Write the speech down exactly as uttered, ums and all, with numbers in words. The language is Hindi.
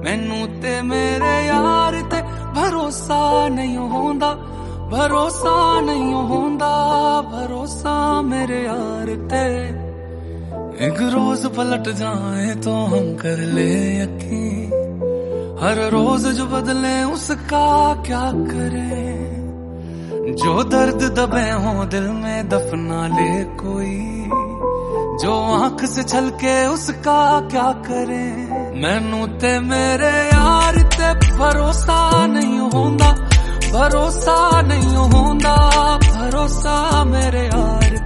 मैनू ते मेरे यार ते भरोसा नहीं होंदा, भरोसा नहीं होंदा, भरोसा मेरे यार ते। एक रोज पलट जाए तो हम कर ले यकीन, हर रोज जो बदले उसका क्या करें। जो दर्द दबे हो दिल में दफना ले कोई, जो आंख से छलके उसका क्या करें। मैनू ते मेरे यार ते भरोसा नहीं होंदा, भरोसा नहीं होंदा, भरोसा मेरे यार